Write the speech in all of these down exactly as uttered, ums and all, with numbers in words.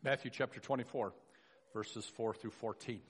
Matthew chapter twenty-four, verses four through fourteen.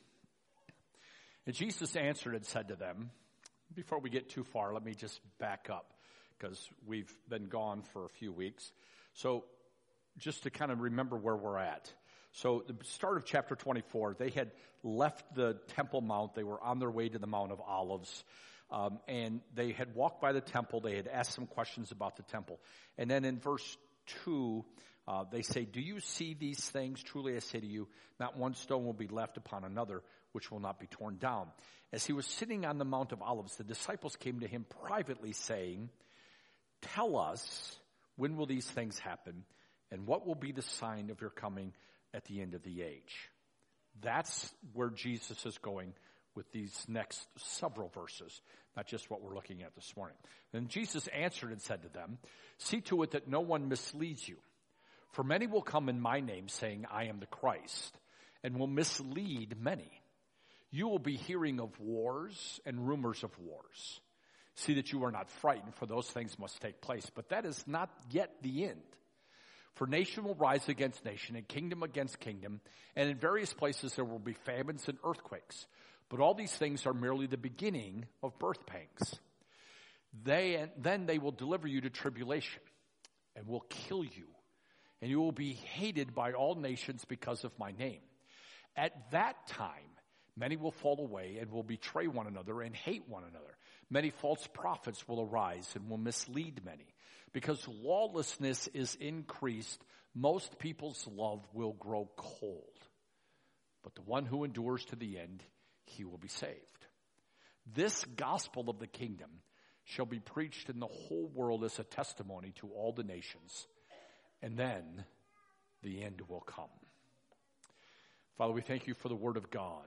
And Jesus answered and said to them, before we get too far, let me just back up because we've been gone for a few weeks. So just to kind of remember where we're at. So the start of chapter twenty-four, they had left the Temple Mount. They were on their way to the Mount of Olives. Um, and they had walked by the temple. They had asked some questions about the temple. And then in verse two, uh, they say, do you see these things? Truly I say to you, not one stone will be left upon another, which will not be torn down. As he was sitting on the Mount of Olives, the disciples came to him privately saying, tell us, when will these things happen? And what will be the sign of your coming at the end of the age? That's where Jesus is going with these next several verses, not just what we're looking at this morning. Then Jesus answered and said to them, see to it that no one misleads you. For many will come in my name, saying, I am the Christ, and will mislead many. You will be hearing of wars and rumors of wars. See that you are not frightened, for those things must take place. But that is not yet the end. For nation will rise against nation, and kingdom against kingdom, and in various places there will be famines and earthquakes. But all these things are merely the beginning of birth pangs. They, then they will deliver you to tribulation, and will kill you, and you will be hated by all nations because of my name. At that time, many will fall away and will betray one another and hate one another. Many false prophets will arise and will mislead many. Because lawlessness is increased, most people's love will grow cold. But the one who endures to the end, he will be saved. This gospel of the kingdom shall be preached in the whole world as a testimony to all the nations. And then the end will come. Father, we thank you for the word of God.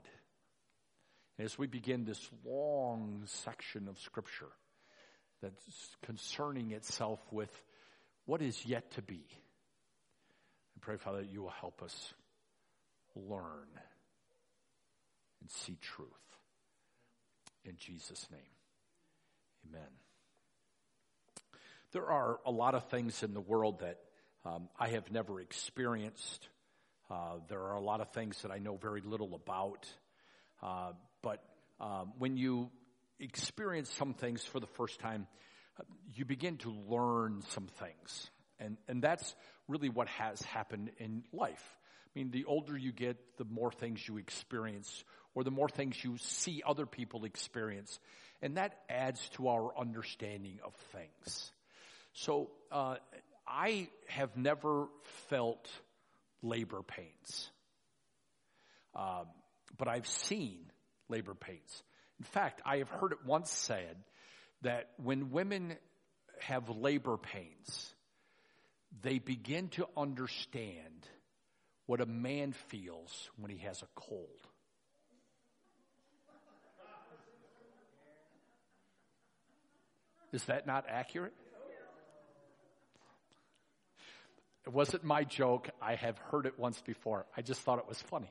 As we begin this long section of Scripture that's concerning itself with what is yet to be, I pray, Father, that you will help us learn and see truth. In Jesus' name, amen. There are a lot of things in the world that um, I have never experienced. Uh, there are a lot of things that I know very little about. Uh, but um, when you experience some things for the first time, uh, you begin to learn some things. And, and that's really what has happened in life. I mean, the older you get, the more things you experience, or the more things you see other people experience. And that adds to our understanding of things. So uh, I have never felt labor pains. Um, but I've seen labor pains. In fact, I have heard it once said that when women have labor pains, they begin to understand what a man feels when he has a cold. Is that not accurate? It wasn't my joke. I have heard it once before. I just thought it was funny.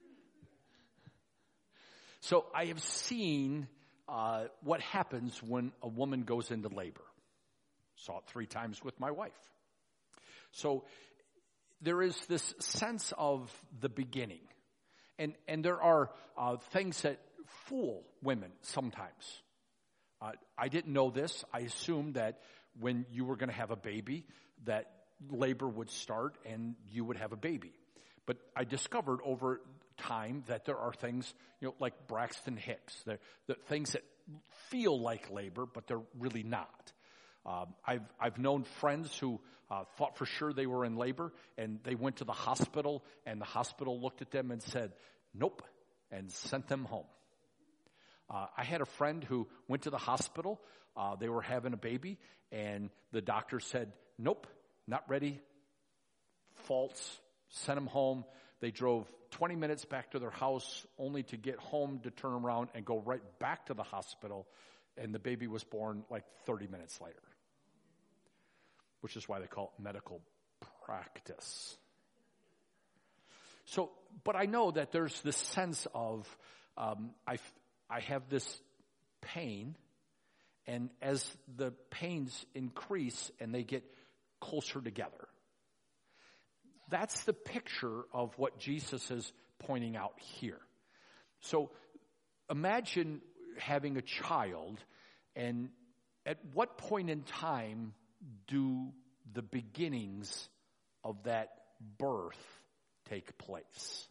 So I have seen uh, what happens when a woman goes into labor. Saw it three times with my wife. So there is this sense of the beginning. And, and there are uh, things that fool women sometimes. Uh, I didn't know this. I assumed that when you were going to have a baby, that labor would start and you would have a baby. But I discovered over time that there are things, you know, like Braxton Hicks, that things that feel like labor, but they're really not. Um, I've I've known friends who uh, thought for sure they were in labor, and they went to the hospital, and the hospital looked at them and said, nope, and sent them home. Uh, I had a friend who went to the hospital. Uh, they were having a baby, and the doctor said, nope, not ready, false, sent them home. They drove twenty minutes back to their house only to get home to turn around and go right back to the hospital, and the baby was born like thirty minutes later, which is why they call it medical practice. So, but I know that there's this sense of um, I I have this pain, and as the pains increase and they get closer together, That's the picture of what Jesus is pointing out here. So imagine having a child, and at what point in time do the beginnings of that birth take place?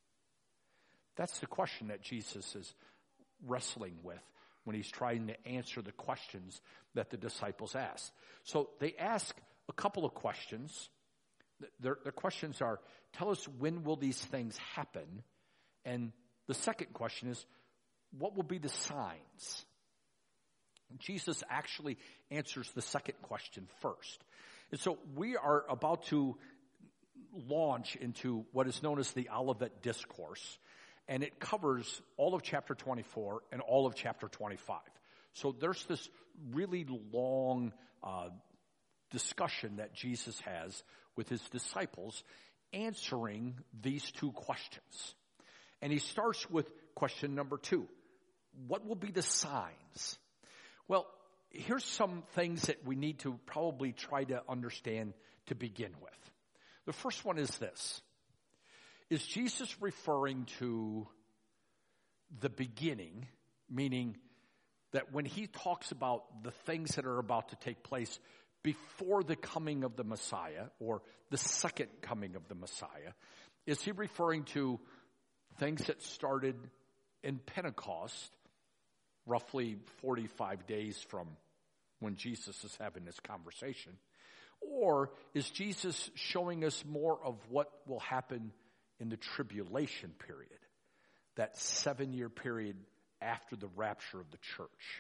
That's the question that Jesus is wrestling with when he's trying to answer the questions that the disciples ask. So they ask a couple of questions. Their, their questions are, tell us, when will these things happen? And the second question is, what will be the signs? Jesus actually answers the second question first. And so we are about to launch into what is known as the Olivet Discourse, and it covers all of chapter twenty-four and all of chapter twenty-five. So there's this really long uh, discussion that Jesus has with his disciples answering these two questions. And he starts with question number two. What will be the signs? Well, here's some things that we need to probably try to understand to begin with. The first one is this. Is Jesus referring to the beginning, meaning that when he talks about the things that are about to take place before the coming of the Messiah, or the second coming of the Messiah, is he referring to things that started in Pentecost, roughly forty-five days from when Jesus is having this conversation? Or is Jesus showing us more of what will happen in the tribulation period, that seven-year period after the rapture of the church?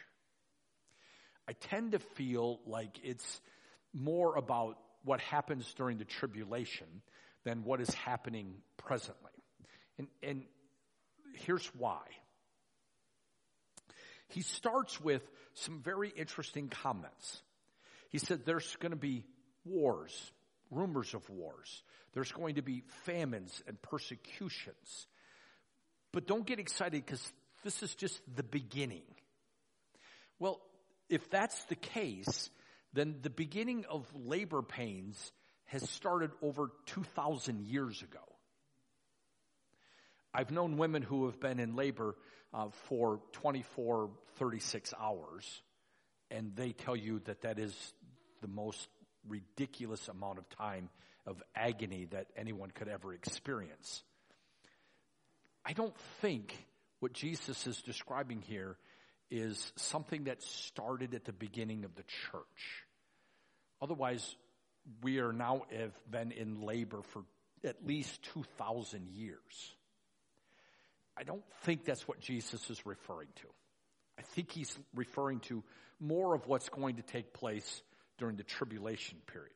I tend to feel like it's more about what happens during the tribulation than what is happening presently. And, and here's why. He starts with some very interesting comments. He said there's going to be wars, rumors of wars. There's going to be famines and persecutions. But don't get excited, because this is just the beginning. Well, if that's the case, then the beginning of labor pains has started over two thousand years ago. I've known women who have been in labor uh, for twenty-four, thirty-six hours, and they tell you that that is the most ridiculous amount of time of agony that anyone could ever experience. I don't think what Jesus is describing here is something that started at the beginning of the church. Otherwise, we are now have been in labor for at least two thousand years. I don't think that's what Jesus is referring to. I think he's referring to more of what's going to take place during the tribulation period.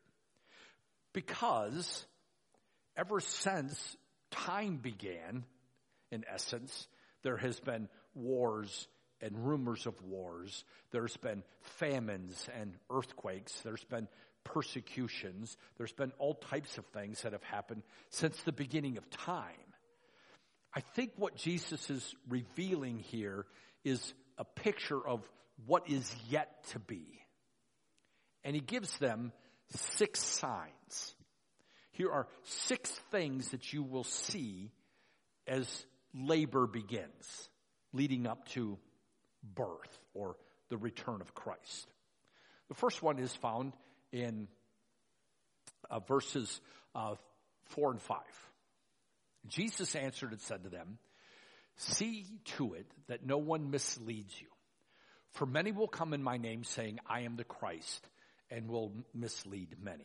Because ever since time began, in essence, there has been wars and rumors of wars. There's been famines and earthquakes. There's been persecutions. There's been all types of things that have happened since the beginning of time. I think what Jesus is revealing here is a picture of what is yet to be. And he gives them six signs. Here are six things that you will see as labor begins, leading up to birth or the return of Christ. The first one is found in uh, verses uh, four and five. Jesus answered and said to them, "See to it that no one misleads you. For many will come in my name, saying, 'I am the Christ,' and will mislead many."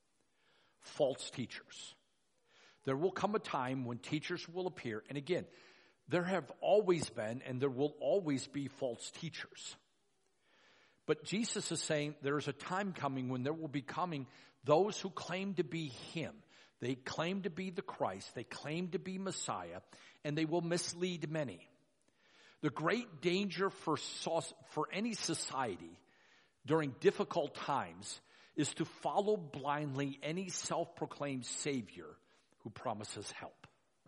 False teachers. There will come a time when teachers will appear. And again, there have always been and there will always be false teachers. But Jesus is saying there is a time coming when there will be coming those who claim to be him. They claim to be the Christ. They claim to be Messiah. And they will mislead many. The great danger for, for any society during difficult times is to follow blindly any self-proclaimed Savior who promises help.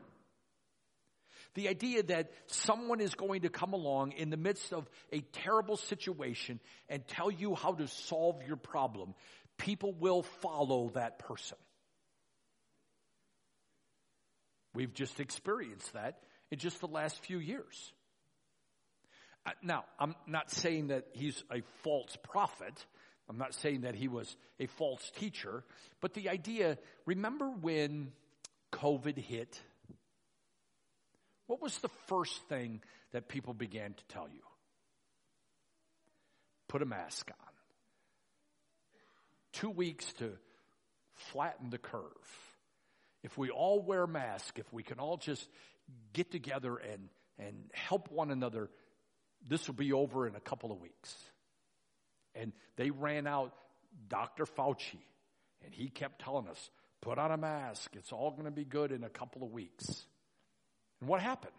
The idea that someone is going to come along in the midst of a terrible situation and tell you how to solve your problem, people will follow that person. We've just experienced that in just the last few years. Uh, now, I'm not saying that he's a false prophet. I'm not saying that he was a false teacher. But the idea, remember when COVID hit? What was the first thing that people began to tell you? Put a mask on. Two weeks to flatten the curve. If we all wear masks, if we can all just get together and, and help one another, this will be over in a couple of weeks. And they ran out Doctor Fauci, and he kept telling us, put on a mask. It's all going to be good in a couple of weeks. And what happened?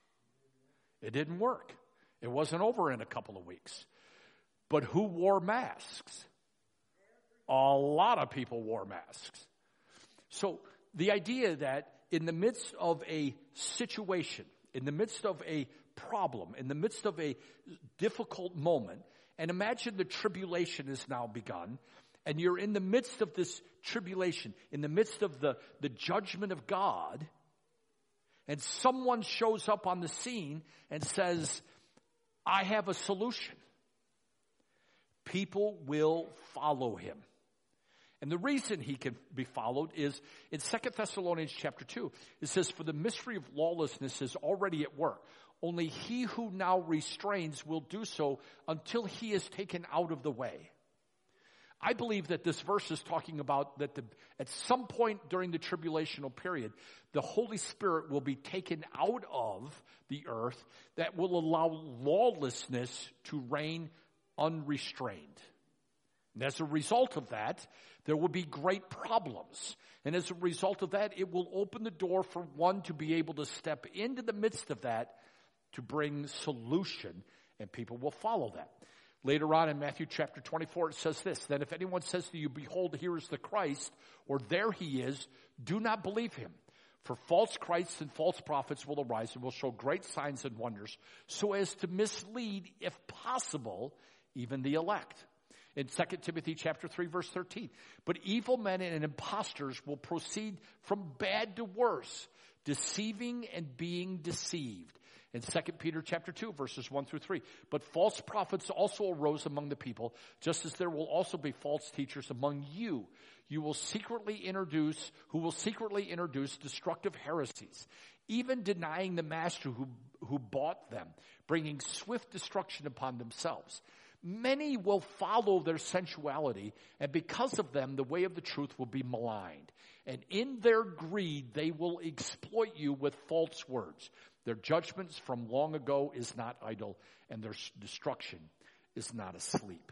It didn't work. It wasn't over in a couple of weeks. But who wore masks? A lot of people wore masks. So the idea that in the midst of a situation, in the midst of a problem, in the midst of a difficult moment, and imagine the tribulation has now begun, and you're in the midst of this tribulation, in the midst of the, the judgment of God, and someone shows up on the scene and says, I have a solution. People will follow him. And the reason he can be followed is in Second Thessalonians chapter two. It says, for the mystery of lawlessness is already at work. Only he who now restrains will do so until he is taken out of the way. I believe that this verse is talking about that the, at some point during the tribulational period, the Holy Spirit will be taken out of the earth that will allow lawlessness to reign unrestrained. And as a result of that, there will be great problems. And as a result of that, it will open the door for one to be able to step into the midst of that to bring solution, and people will follow that. Later on in Matthew chapter twenty-four, it says this, then if anyone says to you, behold, here is the Christ, or there he is, do not believe him. For false Christs and false prophets will arise and will show great signs and wonders, so as to mislead, if possible, even the elect. In Second Timothy chapter three, verse thirteen, but evil men and impostors will proceed from bad to worse, deceiving and being deceived. In Second Peter chapter two, verses one through three, but false prophets also arose among the people, just as there will also be false teachers among you. You will secretly introduce, who will secretly introduce destructive heresies, even denying the master who, who bought them, bringing swift destruction upon themselves. Many will follow their sensuality, and because of them, the way of the truth will be maligned. And in their greed, they will exploit you with false words. Their judgments from long ago is not idle, and their destruction is not asleep.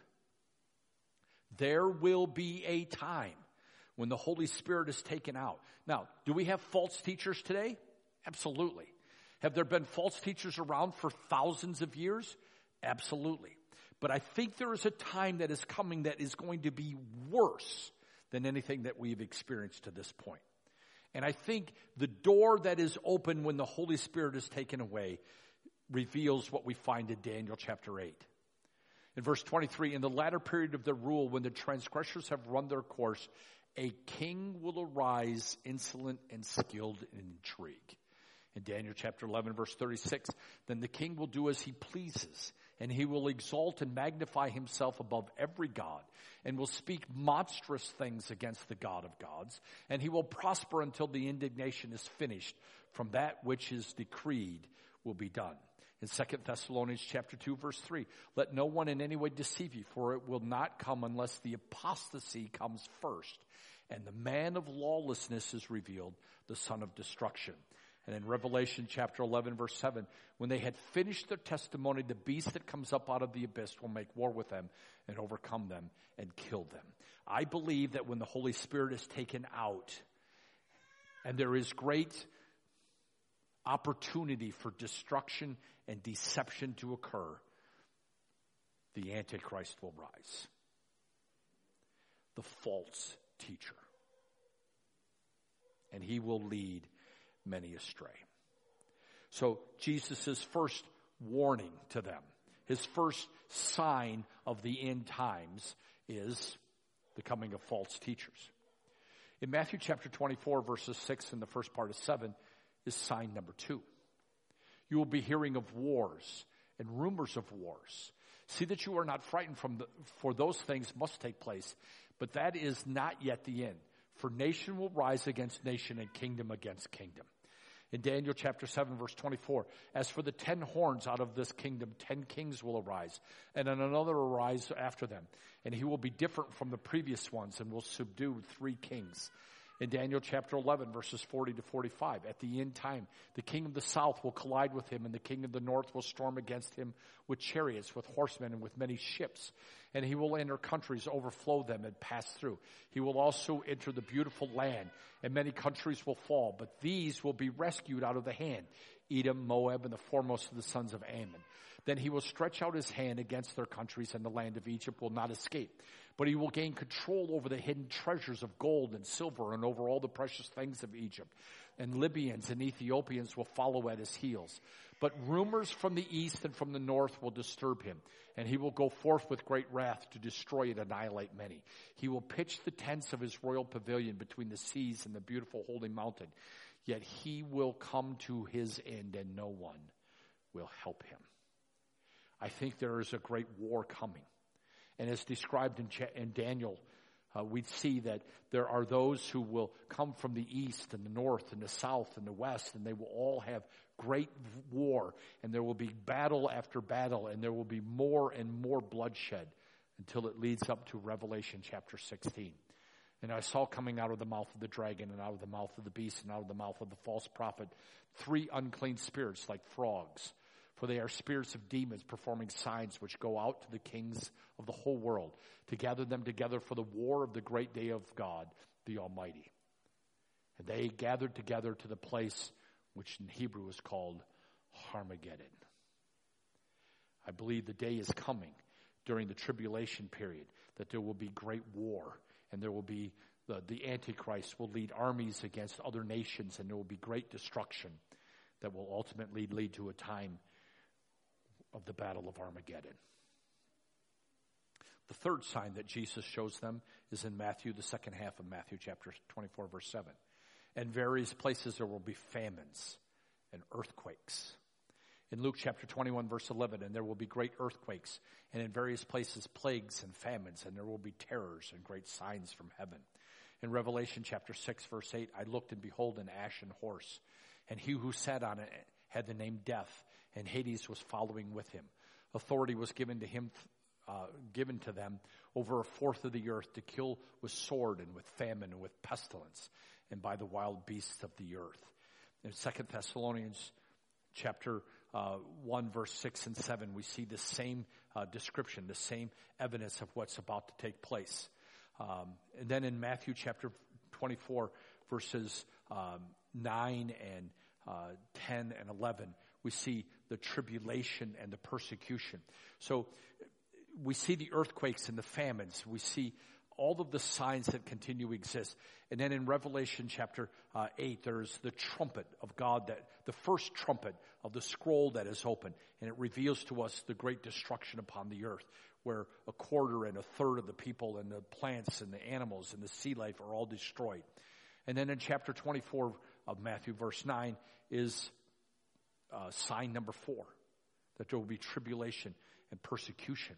There will be a time when the Holy Spirit is taken out. Now, do we have false teachers today? Absolutely. Have there been false teachers around for thousands of years? Absolutely. But I think there is a time that is coming that is going to be worse than anything that we've experienced to this point. And I think the door that is open when the Holy Spirit is taken away reveals what we find in Daniel chapter eight. In verse twenty-three, in the latter period of their rule, when the transgressors have run their course, a king will arise, insolent and skilled in intrigue. In Daniel chapter eleven, verse thirty-six, then the king will do as he pleases, and he will exalt and magnify himself above every god, and will speak monstrous things against the God of gods, and he will prosper until the indignation is finished. From that which is decreed will be done. In Second Thessalonians chapter two, verse three, let no one in any way deceive you, for it will not come unless the apostasy comes first, and the man of lawlessness is revealed, the son of destruction. And in Revelation chapter eleven, verse seven, when they had finished their testimony, the beast that comes up out of the abyss will make war with them and overcome them and kill them. I believe that when the Holy Spirit is taken out, and there is great opportunity for destruction and deception to occur, the Antichrist will rise. The false teacher. And he will lead many astray. So Jesus' first warning to them, his first sign of the end times, is the coming of false teachers. In Matthew chapter twenty-four, verses six and the first part of seven, is sign number two. You will be hearing of wars and rumors of wars. See that you are not frightened, from the, for those things must take place, but that is not yet the end. For nation will rise against nation and kingdom against kingdom. In Daniel chapter seven, verse twenty-four, as for the ten horns out of this kingdom, ten kings will arise, and then another arise after them. And he will be different from the previous ones and will subdue three kings. In Daniel chapter eleven, verses forty to forty-five, at the end time, the king of the south will collide with him, and the king of the north will storm against him with chariots, with horsemen, and with many ships. And he will enter countries, overflow them, and pass through. He will also enter the beautiful land, and many countries will fall, but these will be rescued out of the hand, Edom, Moab, and the foremost of the sons of Ammon. Then he will stretch out his hand against their countries, and the land of Egypt will not escape. But he will gain control over the hidden treasures of gold and silver, and over all the precious things of Egypt. And Libyans and Ethiopians will follow at his heels. But rumors from the east and from the north will disturb him, and he will go forth with great wrath to destroy and annihilate many. He will pitch the tents of his royal pavilion between the seas and the beautiful holy mountain. Yet he will come to his end, and no one will help him. I think there is a great war coming. And as described in, in Daniel, uh, we see that there are those who will come from the east and the north and the south and the west, and they will all have great war, and there will be battle after battle, and there will be more and more bloodshed until it leads up to Revelation chapter sixteen. And I saw coming out of the mouth of the dragon and out of the mouth of the beast and out of the mouth of the false prophet three unclean spirits like frogs. For they are spirits of demons performing signs which go out to the kings of the whole world to gather them together for the war of the great day of God, the Almighty. And they gathered together to the place which in Hebrew is called Armageddon. I believe the day is coming during the tribulation period that there will be great war, and there will be the, the Antichrist will lead armies against other nations, and there will be great destruction that will ultimately lead to a time of the battle of Armageddon. The third sign that Jesus shows them is in Matthew, the second half of Matthew chapter twenty-four, verse seven. In various places there will be famines and earthquakes. In Luke chapter twenty-one, verse eleven, and there will be great earthquakes, and in various places plagues and famines, and there will be terrors and great signs from heaven. In Revelation chapter six, verse eight, I looked, and behold, an ashen horse, and he who sat on it had the name Death, and Hades was following with him. Authority was given to him, uh, given to them over a fourth of the earth to kill with sword and with famine and with pestilence and by the wild beasts of the earth. In Second Thessalonians chapter uh, one, verse six and seven, we see the same uh, description, the same evidence of what's about to take place. Um, and then in Matthew chapter twenty-four, verses um, nine and uh, ten and eleven, we see the tribulation and the persecution. So we see the earthquakes and the famines. We see all of the signs that continue to exist. And then in Revelation chapter uh, eight, there's the trumpet of God, that the first trumpet of the scroll that is open. And it reveals to us the great destruction upon the earth, where a quarter and a third of the people and the plants and the animals and the sea life are all destroyed. And then in chapter twenty-four of Matthew, verse nine, is uh, sign number four, that there will be tribulation and persecution.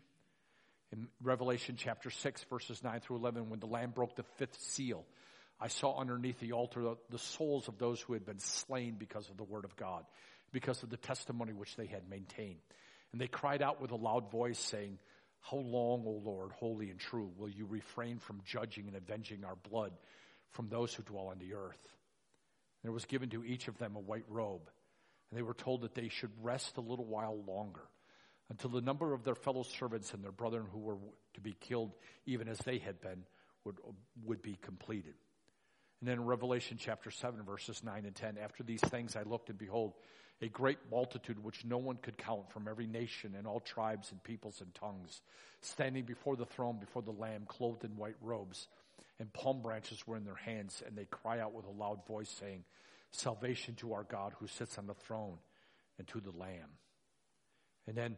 In Revelation chapter six, verses nine through eleven, when the Lamb broke the fifth seal, I saw underneath the altar the, the souls of those who had been slain because of the word of God, because of the testimony which they had maintained. And they cried out with a loud voice, saying, "How long, O Lord, holy and true, will you refrain from judging and avenging our blood from those who dwell on the earth?" And there was given to each of them a white robe, and they were told that they should rest a little while longer, until the number of their fellow servants and their brethren who were to be killed, even as they had been, would, would be completed. And then in Revelation chapter seven, verses nine and ten, after these things I looked, and behold, a great multitude which no one could count, from every nation and all tribes and peoples and tongues, standing before the throne, before the Lamb, clothed in white robes, and palm branches were in their hands, and they cry out with a loud voice, saying, "Salvation to our God who sits on the throne and to the Lamb." And then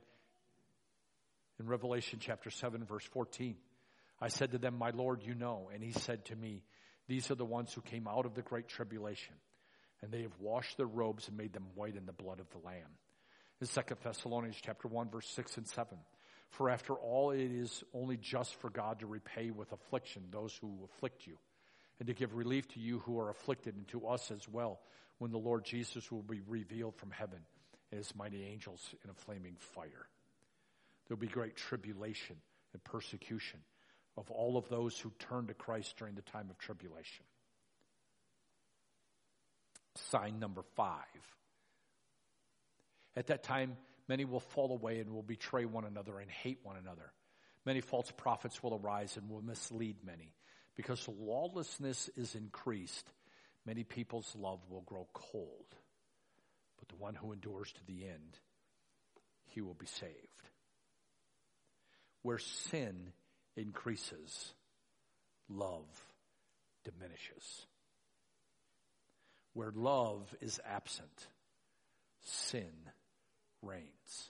in Revelation chapter seven, verse fourteen, I said to them, "My Lord, you know." And he said to me, "These are the ones who came out of the great tribulation and they have washed their robes and made them white in the blood of the Lamb. In Second Thessalonians chapter one, verse six and seven, for after all, it is only just for God to repay with affliction those who afflict you, and to give relief to you who are afflicted, and to us as well, when the Lord Jesus will be revealed from heaven and his mighty angels in a flaming fire. There will be great tribulation and persecution of all of those who turn to Christ during the time of tribulation. Sign number five. At that time, many will fall away and will betray one another and hate one another. Many false prophets will arise and will mislead many. Because lawlessness is increased, many people's love will grow cold. But the one who endures to the end, he will be saved. Where sin increases, love diminishes. Where love is absent, sin reigns.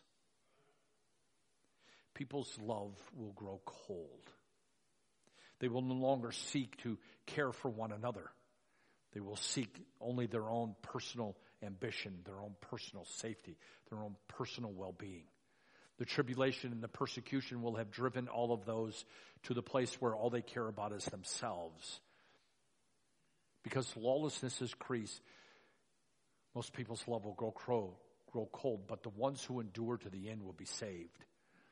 People's love will grow cold. They will no longer seek to care for one another. They will seek only their own personal ambition, their own personal safety, their own personal well-being. The tribulation and the persecution will have driven all of those to the place where all they care about is themselves. Because lawlessness is increased, most people's love will grow, grow, grow cold, but the ones who endure to the end will be saved.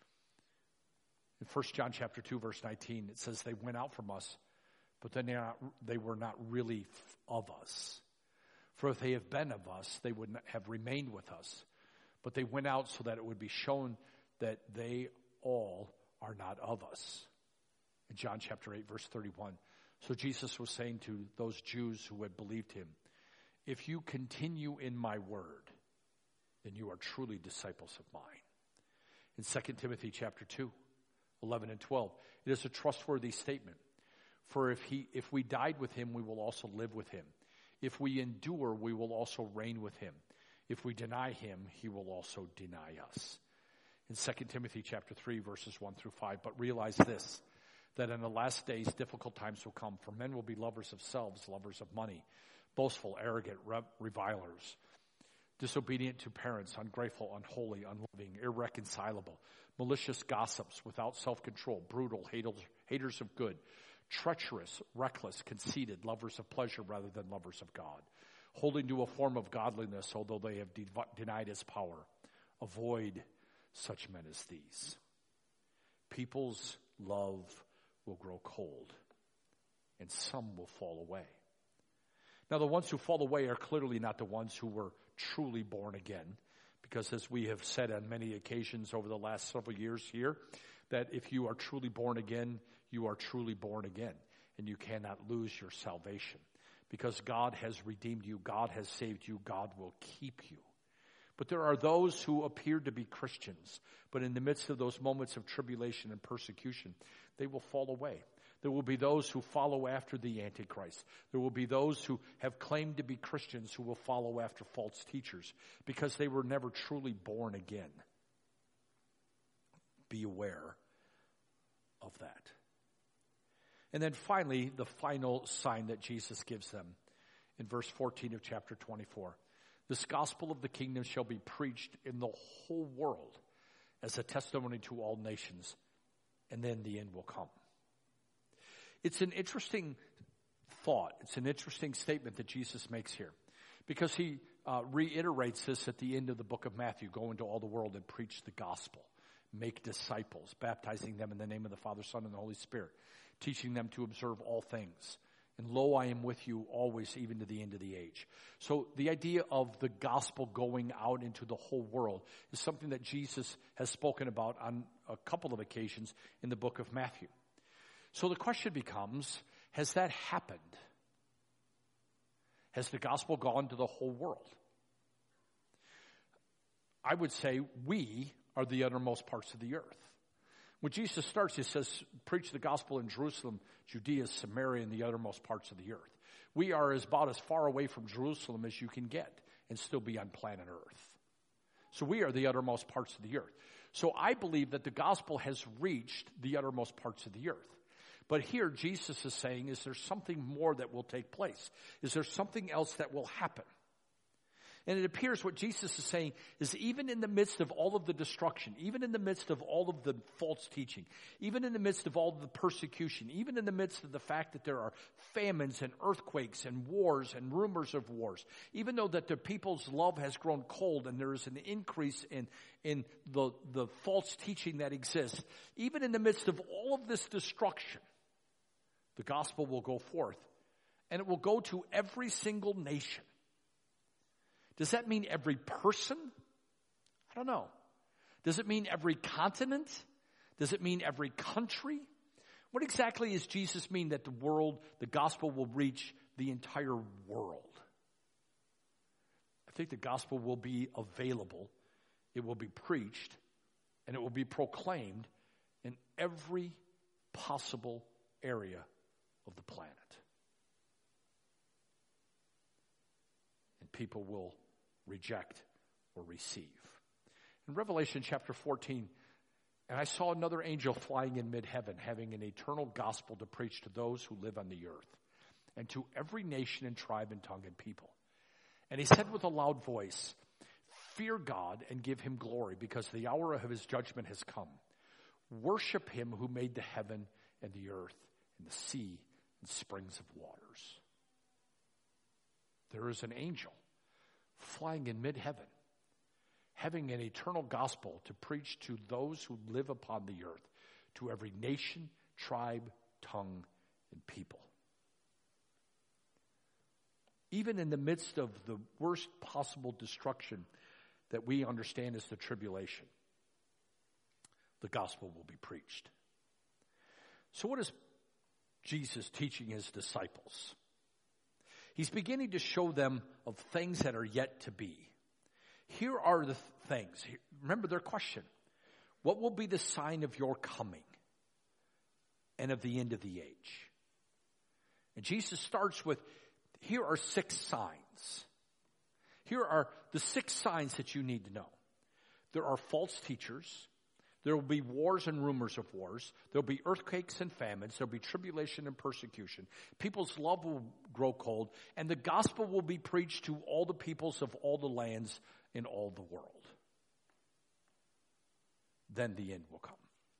In First John chapter two, verse nineteen, it says they went out from us, but then they, not, they were not really of us. For if they had been of us, they would not have remained with us. But they went out so that it would be shown that they all are not of us. In John chapter eight, verse thirty-one. So Jesus was saying to those Jews who had believed him, if you continue in my word, then you are truly disciples of mine. In Second Timothy chapter two, eleven and twelve, it is a trustworthy statement. For if he, if we died with him, we will also live with him. If we endure, we will also reign with him. If we deny him, he will also deny us. In Second Timothy chapter three, verses one through five, but realize this, that in the last days difficult times will come, for men will be lovers of selves, lovers of money, boastful, arrogant, revilers, disobedient to parents, ungrateful, unholy, unloving, irreconcilable, malicious gossips, without self-control, brutal, haters of good, treacherous, reckless, conceited, lovers of pleasure rather than lovers of God, holding to a form of godliness, although they have de- denied his power. Avoid such men as these. People's love will grow cold, and some will fall away. Now, the ones who fall away are clearly not the ones who were truly born again, because as we have said on many occasions over the last several years here, that if you are truly born again, you are truly born again, and you cannot lose your salvation. Because God has redeemed you, God has saved you, God will keep you. But there are those who appear to be Christians, but in the midst of those moments of tribulation and persecution, they will fall away. There will be those who follow after the Antichrist. There will be those who have claimed to be Christians who will follow after false teachers because they were never truly born again. Be aware of that. And then finally, the final sign that Jesus gives them in verse fourteen of chapter twenty-four. This gospel of the kingdom shall be preached in the whole world as a testimony to all nations, and then the end will come. It's an interesting thought. It's an interesting statement that Jesus makes here, because he uh, reiterates this at the end of the book of Matthew. Go into all the world and preach the gospel. Make disciples, baptizing them in the name of the Father, Son, and the Holy Spirit, teaching them to observe all things. And lo, I am with you always, even to the end of the age. So the idea of the gospel going out into the whole world is something that Jesus has spoken about on a couple of occasions in the book of Matthew. So the question becomes, has that happened? Has the gospel gone to the whole world? I would say we are the uttermost parts of the earth. When Jesus starts, he says, preach the gospel in Jerusalem, Judea, Samaria, and the uttermost parts of the earth. We are as about as far away from Jerusalem as you can get and still be on planet earth. So we are the uttermost parts of the earth. So I believe that the gospel has reached the uttermost parts of the earth. But here Jesus is saying, is there something more that will take place? Is there something else that will happen? And it appears what Jesus is saying is even in the midst of all of the destruction, even in the midst of all of the false teaching, even in the midst of all of the persecution, even in the midst of the fact that there are famines and earthquakes and wars and rumors of wars, even though that the people's love has grown cold and there is an increase in, in the, the false teaching that exists, even in the midst of all of this destruction, the gospel will go forth and it will go to every single nation. Does that mean every person? I don't know. Does it mean every continent? Does it mean every country? What exactly does Jesus mean that the world, the gospel will reach the entire world? I think the gospel will be available, it will be preached, and it will be proclaimed in every possible area of the planet. And people will reject or receive. In Revelation chapter fourteen, and I saw another angel flying in mid-heaven, having an eternal gospel to preach to those who live on the earth, and to every nation and tribe and tongue and people. And he said with a loud voice, "Fear God and give him glory, because the hour of his judgment has come. Worship him who made the heaven and the earth and the sea and springs of waters." There is an angel flying in mid-heaven, having an eternal gospel to preach to those who live upon the earth, to every nation, tribe, tongue, and people. Even in the midst of the worst possible destruction that we understand as the tribulation, the gospel will be preached. So what is Jesus teaching his disciples? He's beginning to show them of things that are yet to be. Here are the th- things. Remember their question. What will be the sign of your coming and of the end of the age? And Jesus starts with, here are six signs. Here are the six signs that you need to know. There are false teachers. There will be wars and rumors of wars. There will be earthquakes and famines. There will be tribulation and persecution. People's love will grow cold, and the gospel will be preached to all the peoples of all the lands in all the world. Then the end will come.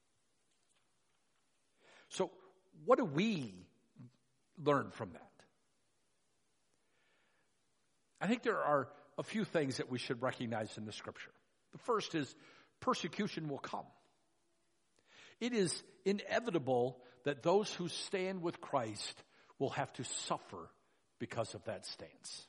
So what do we learn from that? I think there are a few things that we should recognize in the scripture. The first is persecution will come. It is inevitable that those who stand with Christ will have to suffer because of that stance.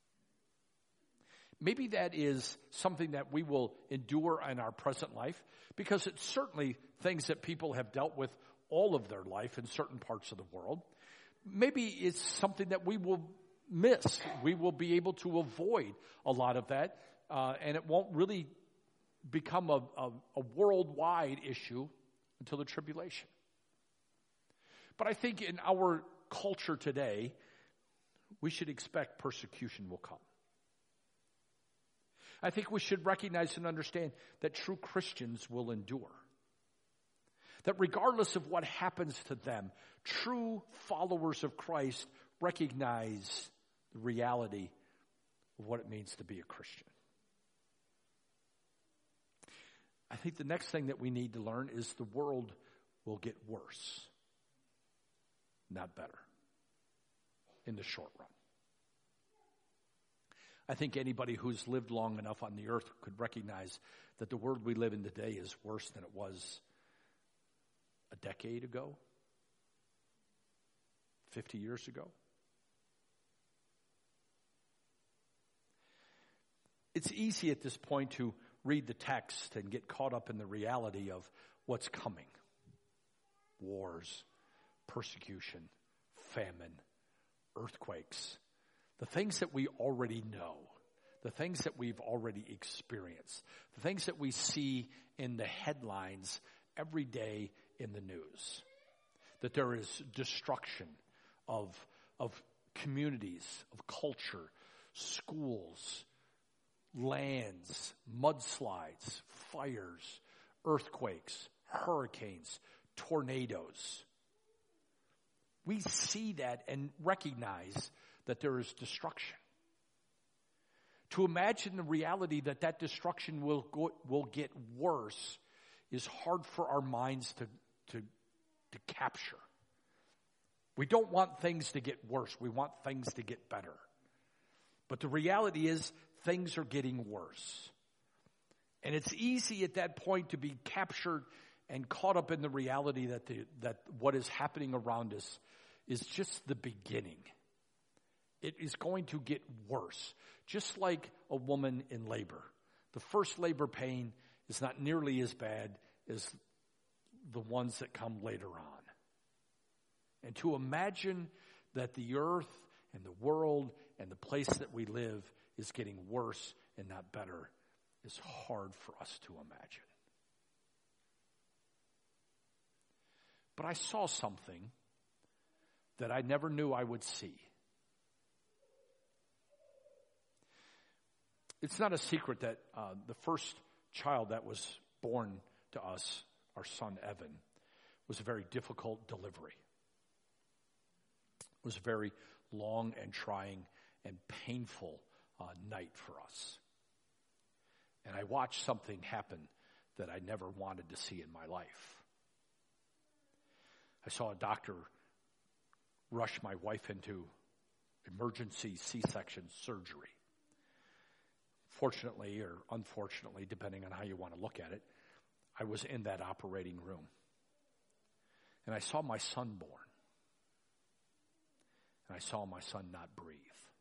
Maybe that is something that we will endure in our present life, because it's certainly things that people have dealt with all of their life in certain parts of the world. Maybe it's something that we will miss. We will be able to avoid a lot of that, uh, and it won't really become a, a, a worldwide issue until the tribulation. But I think in our culture today, we should expect persecution will come. I think we should recognize and understand that true Christians will endure. That regardless of what happens to them, true followers of Christ recognize the reality of what it means to be a Christian. I think the next thing that we need to learn is the world will get worse, not better, in the short run. I think anybody who's lived long enough on the earth could recognize that the world we live in today is worse than it was a decade ago, fifty years ago. It's easy at this point to read the text and get caught up in the reality of what's coming. Wars, persecution, famine, earthquakes. The things that we already know, the things that we've already experienced, the things that we see in the headlines every day in the news. That there is destruction of, of communities, of culture, schools, lands, mudslides, fires, earthquakes, hurricanes, tornadoes. We see that and recognize that there is destruction. To imagine the reality that that destruction will go, will get worse is hard for our minds to, to, to capture. We don't want things to get worse. We want things to get better. But the reality is things are getting worse. And it's easy at that point to be captured and caught up in the reality that the, that what is happening around us is just the beginning. It is going to get worse. Just like a woman in labor. The first labor pain is not nearly as bad as the ones that come later on. And to imagine that the earth and the world and the place that we live is getting worse and not better is hard for us to imagine. But I saw something that I never knew I would see. It's not a secret that uh, the first child that was born to us, our son Evan, was a very difficult delivery. It was a very long and trying and painful uh, night for us. And I watched something happen that I never wanted to see in my life. I saw a doctor rush my wife into emergency C-section surgery. Fortunately or unfortunately, depending on how you want to look at it, I was in that operating room. And I saw my son born. And I saw my son not breathe.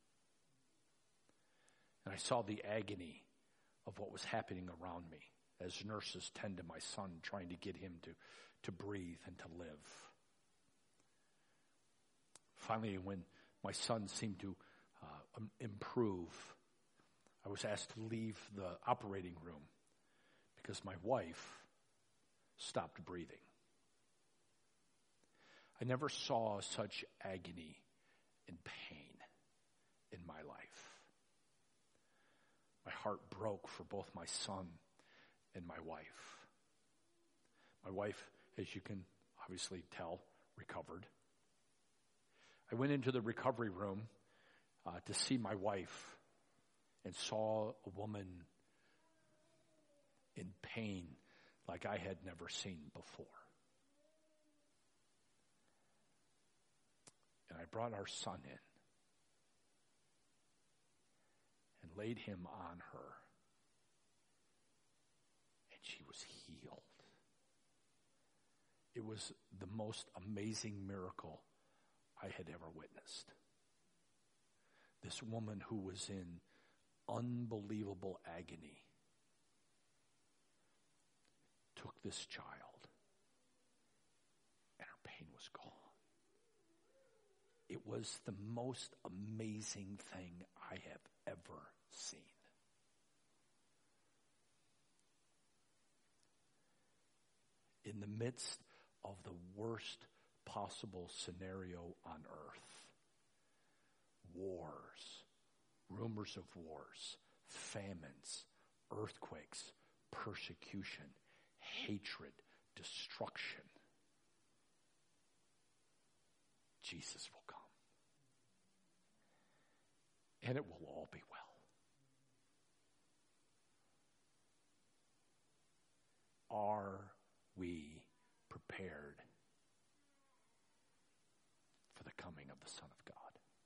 And I saw the agony of what was happening around me as nurses tend to my son, trying to get him to, to breathe and to live. Finally, when my son seemed to uh, improve, I was asked to leave the operating room because my wife stopped breathing. I never saw such agony and pain in my life. My heart broke for both my son and my wife. My wife, as you can obviously tell, recovered. I went into the recovery room uh, to see my wife and saw a woman in pain like I had never seen before. And I brought our son in and laid him on her. And she was healed. It was the most amazing miracle I had ever witnessed. This woman who was in unbelievable agony took this child, and her pain was gone. It was the most amazing thing I have ever seen. In the midst of the worst possible scenario on earth, wars, rumors of wars, famines, earthquakes, persecution, hatred, destruction, Jesus will come. And it will all be well. Are we prepared for the coming of the Son of God?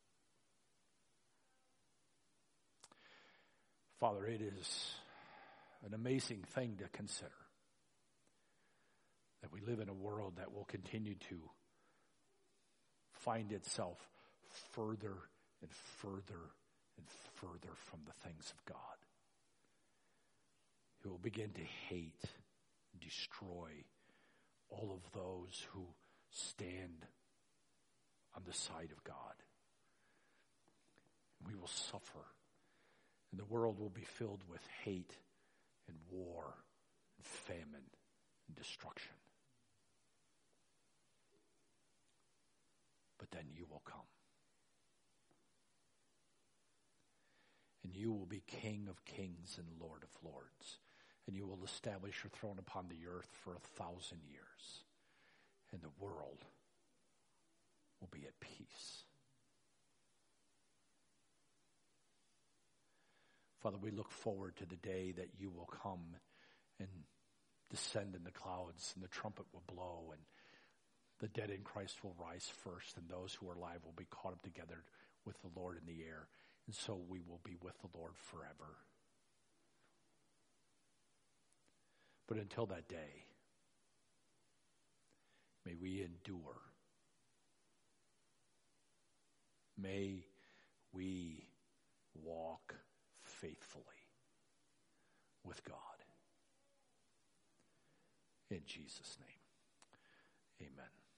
Father, it is an amazing thing to consider that we live in a world that will continue to find itself further and further and further from the things of God. It will begin to hate, destroy all of those who stand on the side of God. We will suffer, and the world will be filled with hate and war and famine and destruction. But then you will come. And you will be King of kings and Lord of lords. And you will establish your throne upon the earth for a thousand years. And the world will be at peace. Father, we look forward to the day that you will come and descend in the clouds, and the trumpet will blow, and the dead in Christ will rise first, and those who are alive will be caught up together with the Lord in the air. And so we will be with the Lord forever. But until that day, may we endure. May we walk faithfully with God. In Jesus' name, amen.